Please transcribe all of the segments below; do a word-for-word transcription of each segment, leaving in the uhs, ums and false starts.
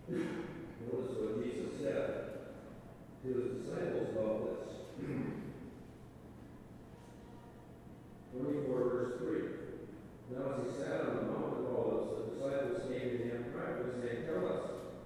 Notice what Jesus said to his disciples about this. twenty-four, verse three. Now as he sat on the Mount of Olives, the disciples came to him privately, saying, Tell us,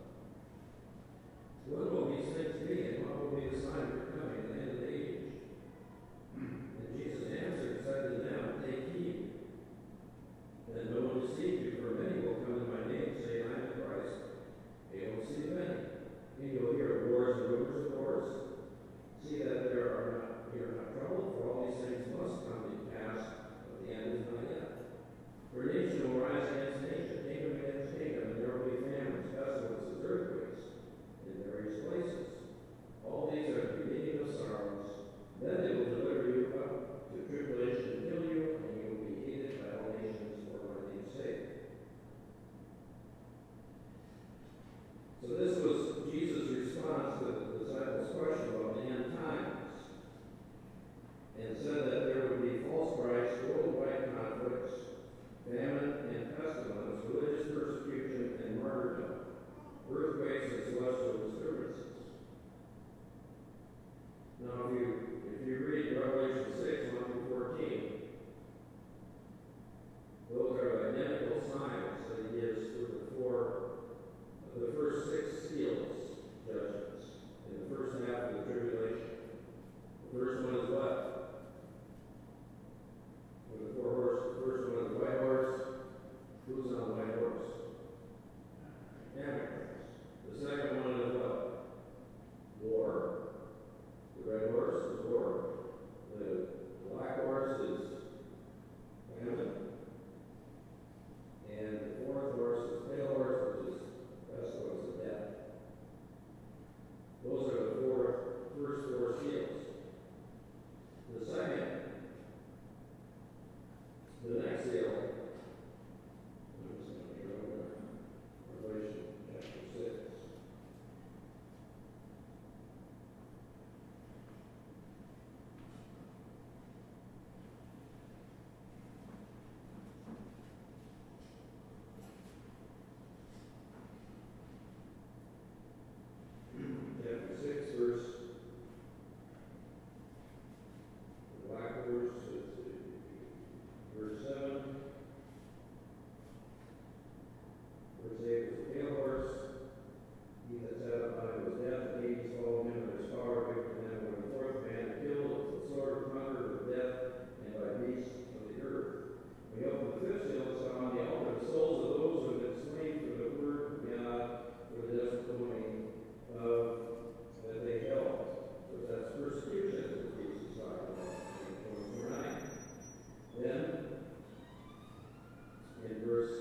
when will these things be, and what will be the sign of your coming and the end of the age? And Jesus answered and said to them, Take heed, that no one deceive you, for many will come in my name, saying, I am the Christ. They will deceive many. And you'll hear of wars and rumors of wars. See that there are not, you are not troubled, for all these things must come to pass, but the end is not yet. For nation will rise against nation, kingdom against kingdom, and there will be famines, pestilences, earthquakes in various places. All these are the beginning of sorrows. Then they will deliver you up to tribulation and kill you, and you will be hated by all nations for my name's sake. So this was Jesus' response to the disciples' question about the end times, and said that there would be false Christs, worldwide conflicts, famine and pestilence, religious persecution and martyrdom, earthquakes and celestial disturbances. Now, if you if you read Revelation six, one through fourteen, those are identical signs that he gives to the four, the first six seals judgments in the first half of the tribulation. The first one is what? With the four horses. The first one is the white horse. Who's on the white horse? Antichrist. The second one is what? War. The red horse is war. The black horse is famine. And the fourth horse is pale horse, which is pestilence and death. Those are the four first four seals. The second, the next seal, I'm just going to go over Revelation chapter six. Chapter six, verse, the black horse is verse seven. Verse eight was the pale horse. He that sat upon it was death, and Hades followed him, and his power victim him. When the fourth man killed with the sword, thunder, with death, and by beasts of the earth. When he opened the fifth seal, and saw on the altar the souls of those who had been slain for the word of God, for the testimony of that they held. But that's persecution that Jesus talked about in twenty-four nine. Then, in verse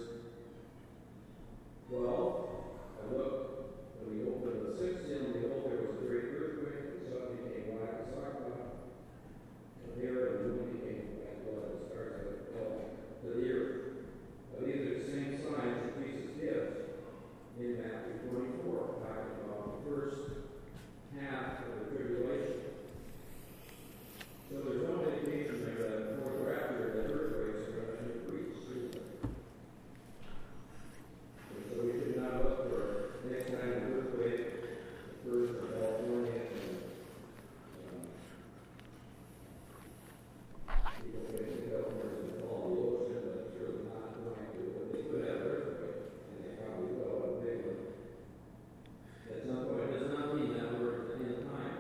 twelve, I looked, when he opened the sixth seal, and behold, there was a great earthquake, the sun became black as sackcloth, and the air and the moon became like blood, the stars that fell to the earth. Now, these are the same signs that Jesus gives in Matthew twenty-four, talking about the first half of the tribulation. So there's no indication there that before or after that earthquakes are going to increase. And so we should not look for next time an earthquake, the first in California, and um, people think that California is going to fall in the ocean, but it's really not going to. But they could have an earthquake, and they probably will have a big one. At some point, it does not mean that we're in time.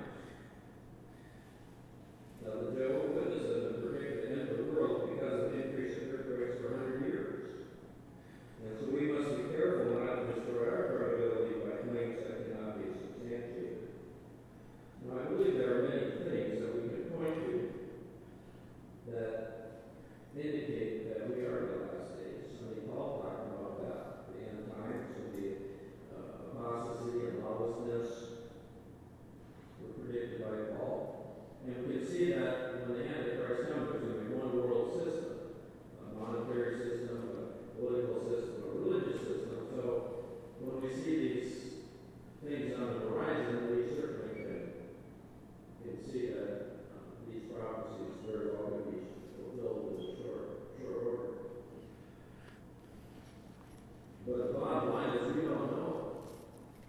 Now, the Jehovah's Witnesses have predicted the end of the world because of the increase in earthquakes for one hundred years. And so we must be careful not to destroy our credibility by claims that cannot be substantiated. Now, I believe there are many things that we can point to that indicate that we are in the last days. I mean, Paul talked about that. The end times will be uh, apostasy and lawlessness were predicted by Paul. And we can see that when the Antichrist comes, there's going to be one world system, a monetary system, a political system, a religious system. So when we see these things on the horizon, we certainly can, can see that um, these prophecies very well going to be fulfilled in short, short order. But the bottom line is we don't know.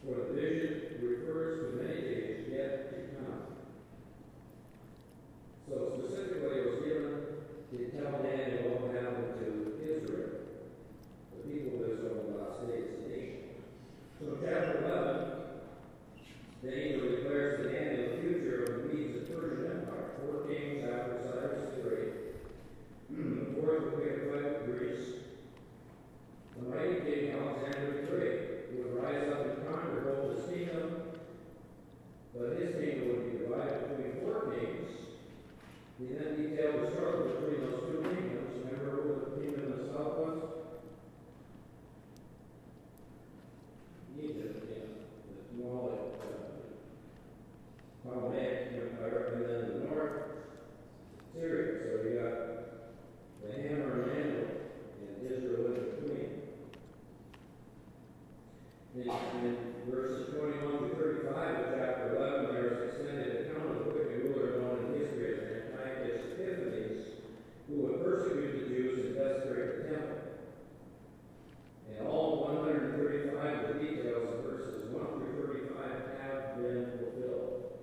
For the vision refers to many days yet to come. So specifically, it was given to tell Daniel what happened to Israel, the people of Israel in the last days, the nation. So chapter eleven, the angel declares to Daniel the future of the Medes and Persian Empire, four kings after Cyrus the Great. The fourth would be a fight with Greece. The mighty king Alexander the Great would rise up and conquer both his kingdom, but his kingdom would be divided between four kings. He then detailed the struggle between those two kingdoms. Remember who the kingdom of the south was? Egypt, yeah. The small uh, Ptolemaic Empire, and then the north, Syria. So you got the hammer and anvil, and Israel in between. In, in verses twenty-one to thirty-five of chapter eleven, there is extended account of the wicked ruler known in history as Antiochus Epiphanes, who would persecute the Jews and desecrate the temple. And all one hundred thirty-five of the details of verses one through thirty-five have been fulfilled,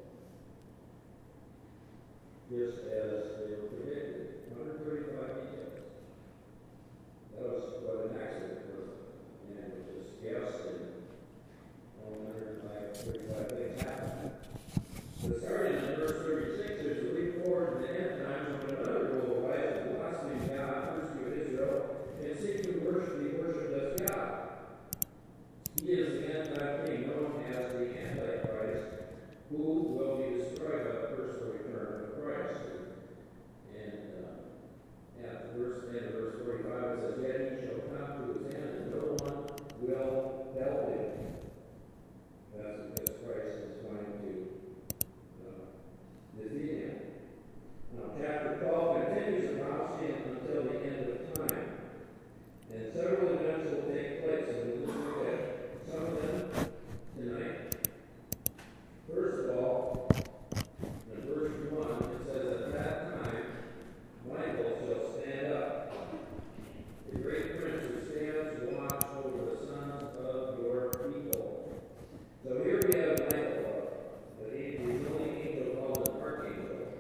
just as they were predicted. one hundred thirty-five details. That was what an accident was, and it was guessed, and one hundred thirty-five things happened. So starting in verse thirty-six, there's a leap forward to the end times when another will arise who blasphemes God, persecute Israel, and seek to worship, be worshipped as God. He is the anti-king known as the Antichrist, who will be destroyed by the first return of Christ. And uh, at the verse, end of verse forty-five, it says, "Yet he shall come to his end, and no one will help him." That's because Christ is going to uh, defeat him. Now, chapter twelve continues the prophecy until the end of time. And several events will take place, and we'll look at some of them tonight. First of all, in verse one, it says, "At that time, Michael shall stand up, the great prince who stands watch over the sons of your people." So here we have Michael, the the only angel called an archangel.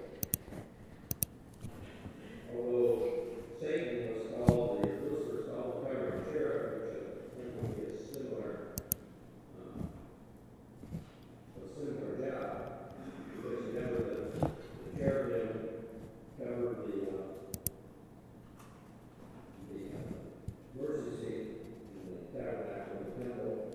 Although Satan was called, the Lucifer was called the covering cherub, which I think is similar, uh, a similar job. Because remember the, the cherubim covered the uh, the uh, mercy seat in the tabernacle in the temple,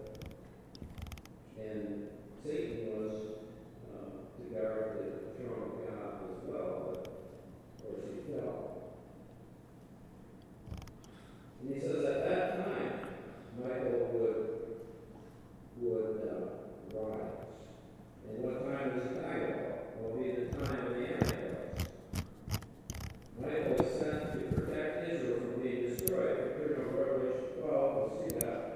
and Satan was uh, to guard the throne of God as well, but of course he fell. And he says at that time, Michael would would uh, rise. And what time is he talking about? Will be the time of the Antichrist. Michael is sent to protect Israel from being destroyed. If you read Revelation twelve, we'll see that.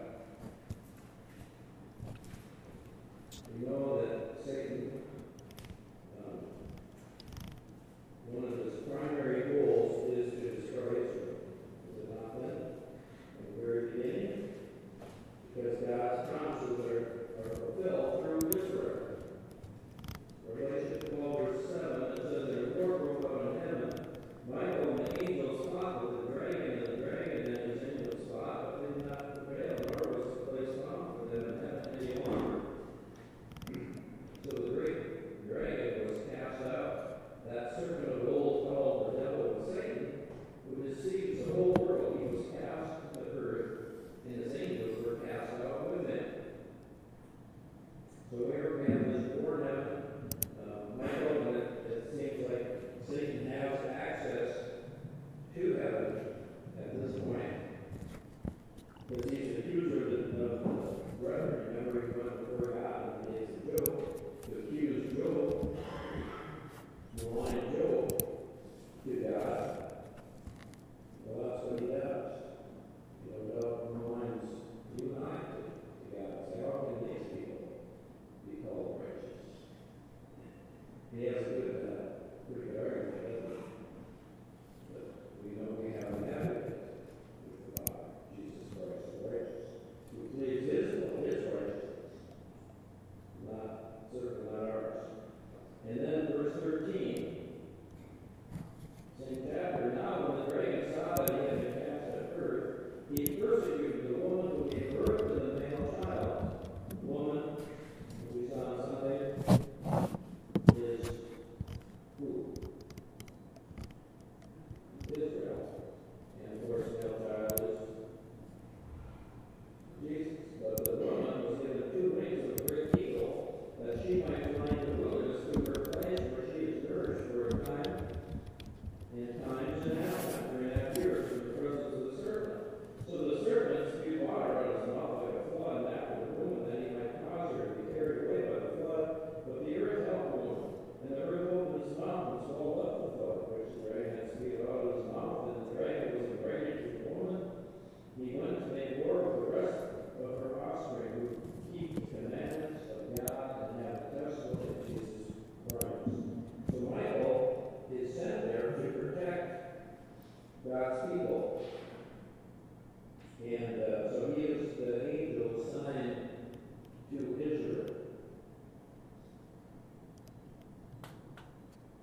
We know that Satan, um, one of his primary goals is to destroy Israel. Is it not then? From the very beginning? Because God's promises are, are fulfilled through Israel. Revelation twelve, verse seven, it says, "And a war broke out in heaven. Michael and the angels fought with the dragon, and the dragon and his angels fought, but did not prevail, nor was the place found for them in heaven any longer." So the great dragon was cast out, that serpent of old called the devil and Satan, who deceives the whole world. He was cast to the earth, and his angels were cast out with him. So here we have this war in heaven. Uh, Michael, and it, it seems like Satan has access to heaven at this point, because he's the accuser of the, of the brethren. Remember, he went before God in the days of Job to accuse Job, malign Job to God. Well, that's what he does. He no doubt maligns you and I to, to God. Say, how can these people be called righteous? He has a good, uh, pretty good argument, doesn't he? But we know we have an advocate with God, Jesus Christ the righteous, who pleads his will, his righteousness.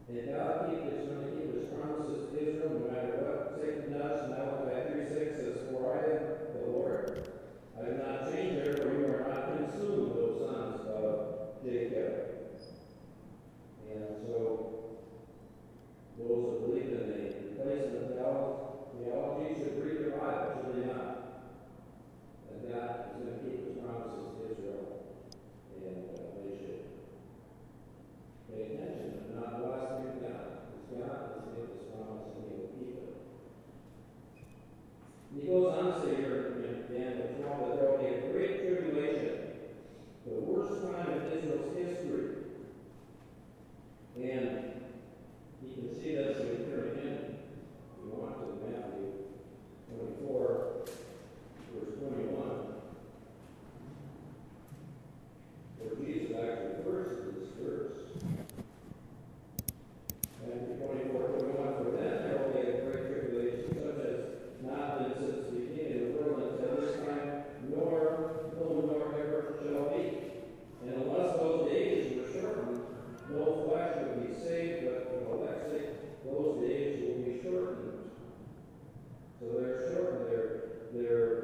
And God keep, is going to keep his promises to Israel no matter what Satan does. Malachi three six says, "For I am the Lord. I have not changed, therefore you are not consumed, O sons of Jacob." And so, those who believe in a replacement theology should read the Bible, should they not? That God is going to keep his promises to Israel, and uh, they should pay attention and not blaspheme God. Because God has made this promise and he will keep it. He goes on to say here in Daniel twelve that there will be a great tribulation, the worst time in Israel's history. And you can see this if you turn again, if you want to, Matthew twenty-four, verse twenty-one, where Jesus actually refers to this verse. Matthew twenty-four, twenty-one, "For then there will be a great tribulation, such as not been since the beginning of the world until this time, nor will nor ever shall be. And unless those days were shortened, no flesh would be saved, but for the elect's sake, those days will be shortened." So they're shortened. Their, their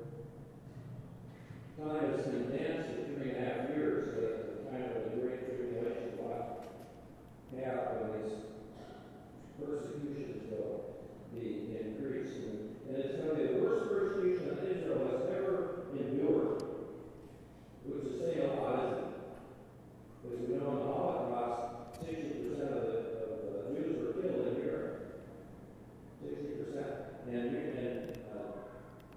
time is condensed to three and a half years, so that the time of the Great Tribulation will have when these persecutions will be increased. And, and it's going to be the worst persecution that Israel has ever endured, which is saying a lot, isn't it? Because we know in the Holocaust, sixty percent of the, of the Jews were killed in Europe. sixty percent. And, and uh,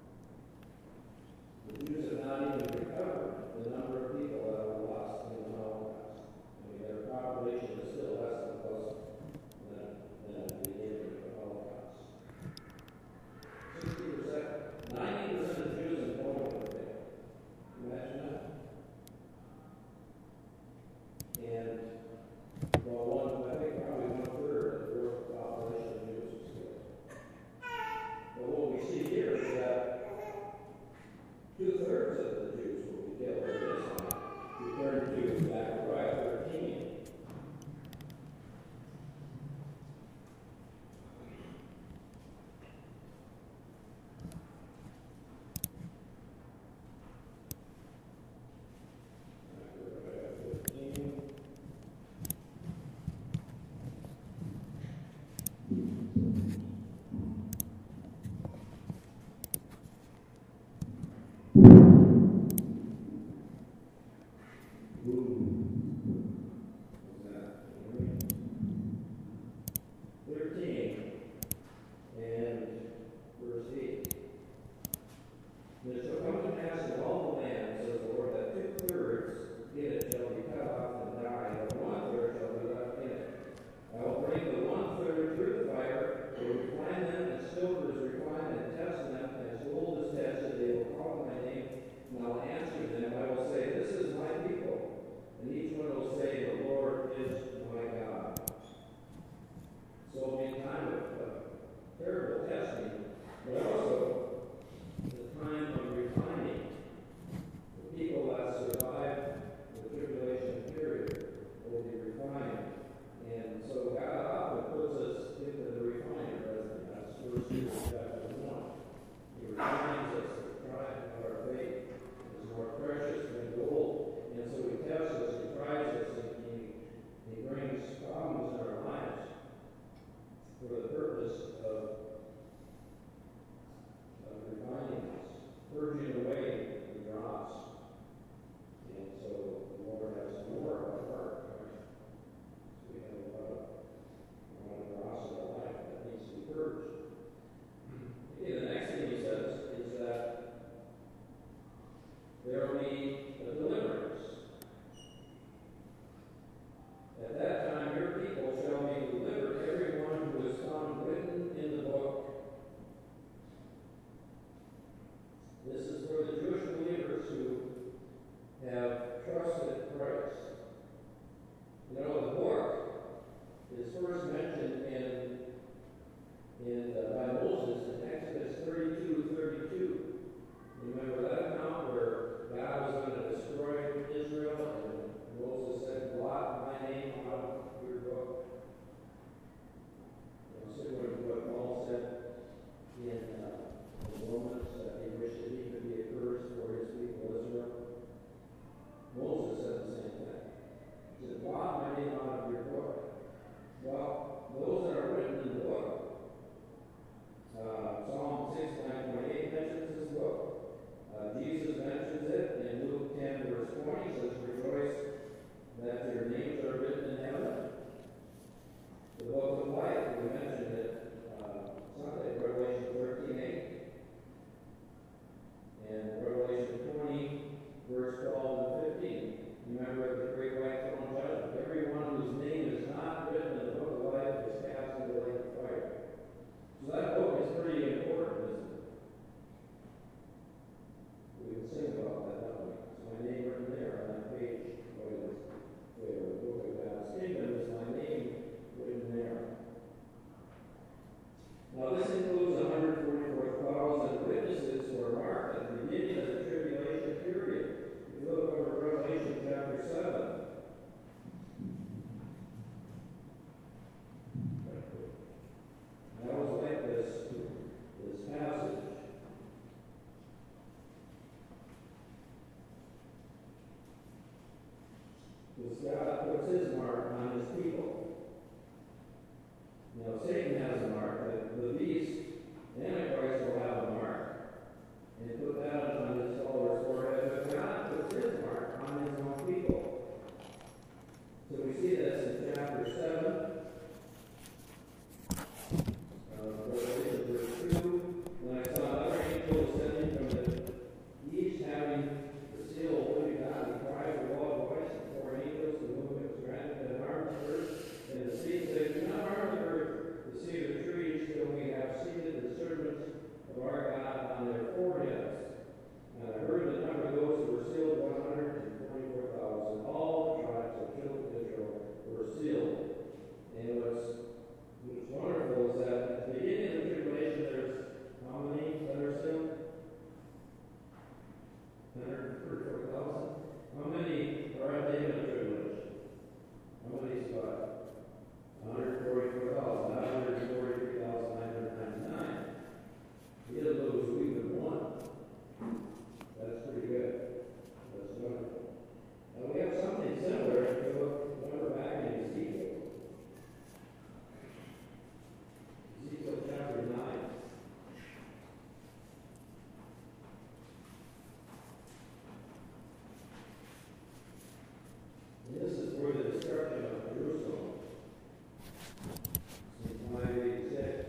the Jews have not even recovered the number of people that were lost in the Holocaust. I mean, their population is still less than plus than, than at the beginning of the Holocaust. sixty percent. ninety percent of Jews in Poland were dead. Imagine that. And, well, one, I think probably one third of the world population of Jews was killed. But what we see here is that two thirds of the Jews will be killed in this time. Return to Zechariah thirteen. Because God puts his mark on his people. Now, Satan has a mark. The, the beast, the Antichrist, will have a mark. And put that on his follower's forehead. But God puts his mark on his own people. So we see this in chapter seven. Uh, Revelation verse two. And I saw another angel ascending from the east, having the seal of the living God. He cried with a loud voice before angels to whom it was granted to harm the earth and the sea, saying, "Do not harm the earth, the sea, the trees, till we have seated the servants of our God on their foreheads." And I heard the number of those who were sealed, one hundred forty-four thousand. All the tribes of children of Israel were sealed. And what's, what's wonderful is that at the beginning of the tribulation, there's how many that are sealed? one hundred forty-four thousand. How many are at the end of the tribulation? How many is what? one hundred forty-four thousand. one hundred forty-three thousand nine hundred ninety-nine. He didn't lose even one. That's pretty good. That's wonderful. Now we have something similar if you look, remember back in Ezekiel. Ezekiel chapter nine. And this is for the destruction of Jerusalem. In nine eighty-six.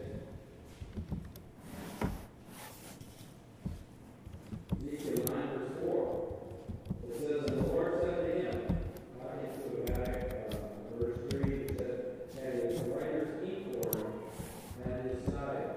Ezekiel nine verse four. It says, "And the Lord said to him," talking to Habakkuk, uh, verse three, he said, "had his writer's inkward at his side."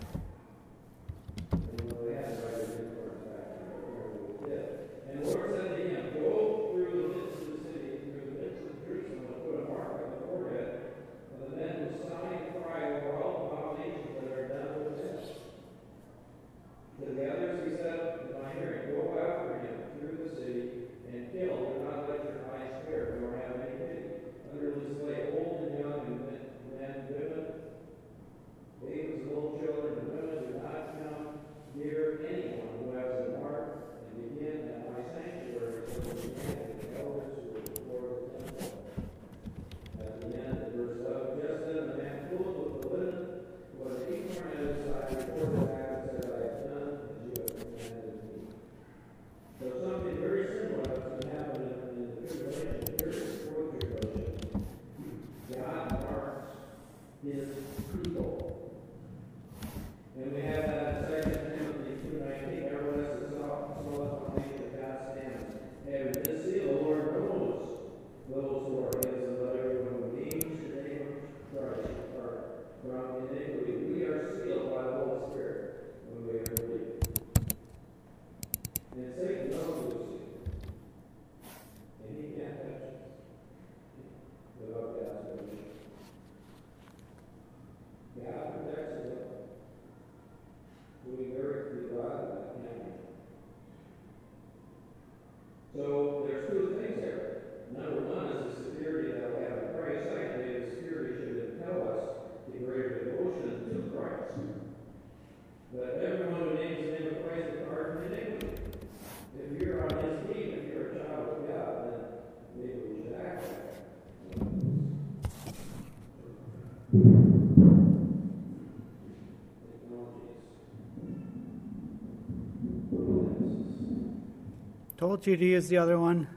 And well, they had writer's inkward back then, but they did. "And the Lord said to him, Go through the midst of the city, through the midst of Jerusalem, and put a mark on the forehead of the men who sigh and cry over all the abominations that are done with this." To the others he said in my hearing, "Go after him through the city and kill. Do not let your eyes spare, nor have any pity. Utterly slay old and young, and men, men, women, babies, and little children, and women. Do not come near anyone who has a mark, and begin at my sanctuary till the end of the elders who are before the temple." At the end of verse eleven, "Just then the man clothed with the linen, who had an inkhorn at his side, reported back and said, I have done as you have commanded me." So something very similar is going to happen in, in the tribulation period, before the tribulation. God marks his people. And we have that in Second Timothy two nineteen. "Nevertheless, the soft foundation of God stands. Having this seal, the Lord knows those who are his, and let everyone who names the name of Christ depart from iniquity." We are sealed by the Holy Spirit when we are believed. And Satan knows we're sealed. And he can't touch us without God's permission. God protects his own. We very glad of that, can't we? So there's two things here. Number one is the security that we have in Christ. Secondly, the security should impel us to greater devotion to Christ. But everyone who names the name of Christ depart from iniquity. If you're on his team, if you're a child of God, then maybe we should act like that. Told you to use the other one.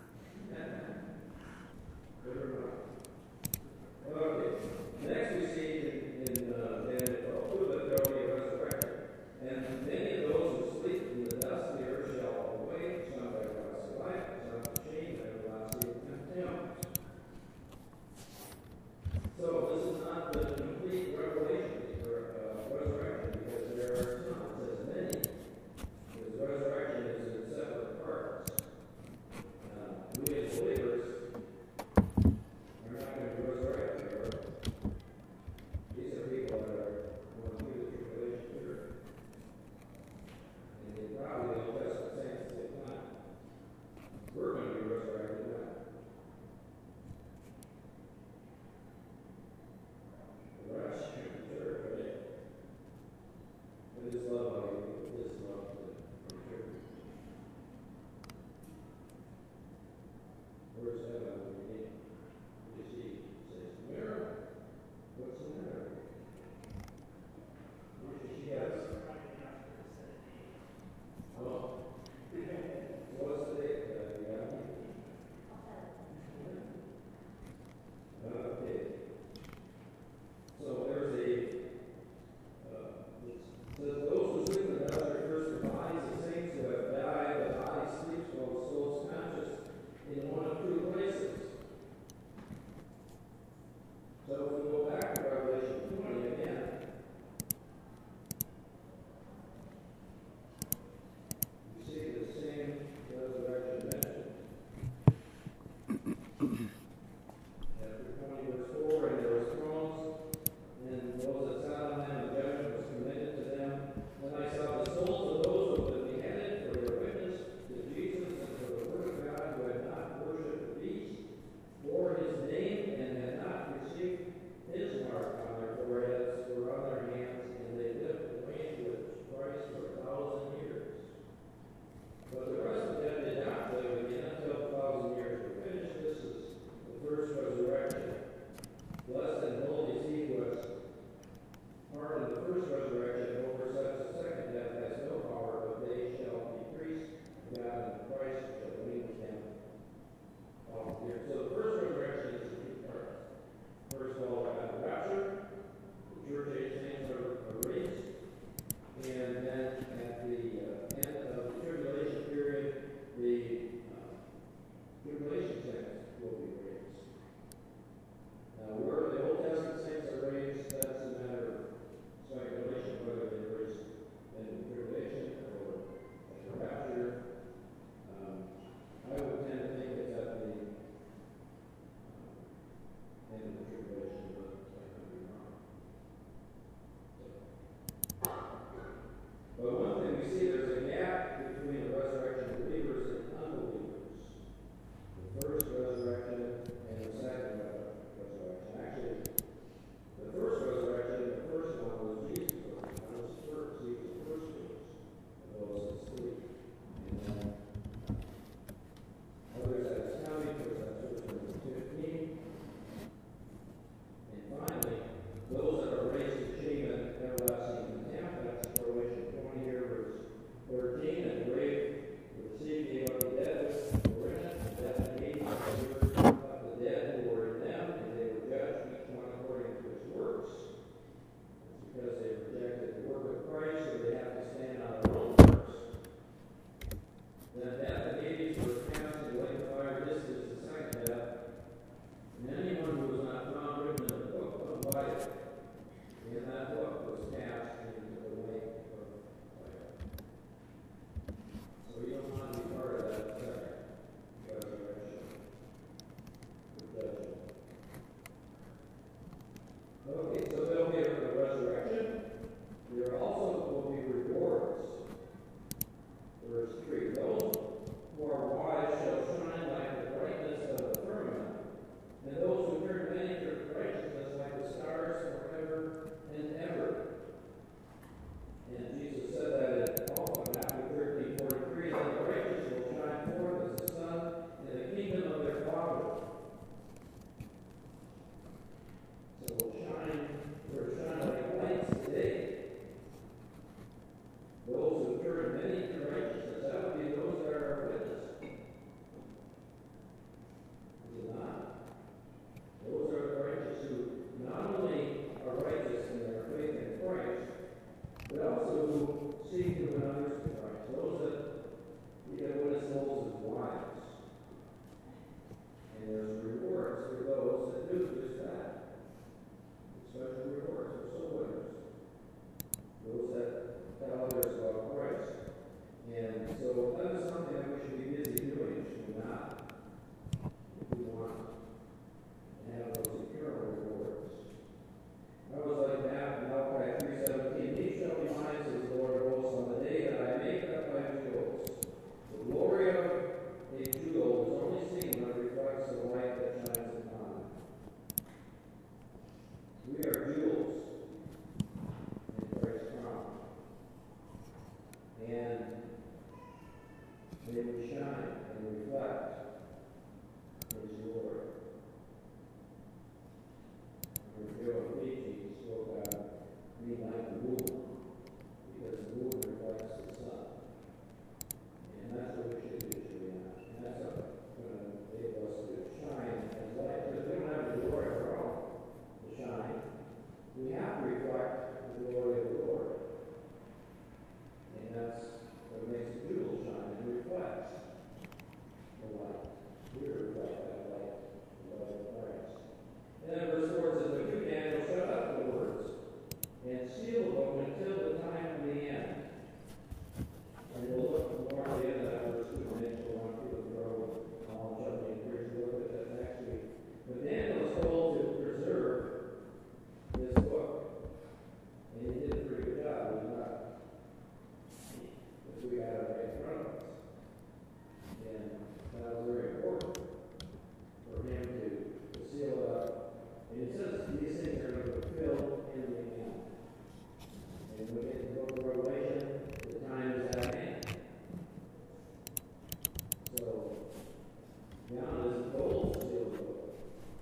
Okay. Next we see in, in uh, Daniel twelve two that there will be a resurrection. And many of those who sleep in the dust of the earth shall awake, some by everlasting life, some to shame, and everlasting contempt. So this is not the complete revelation or uh, resurrection, because there are some, it says many. Because resurrection is in separate parts.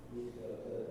He's got, uh,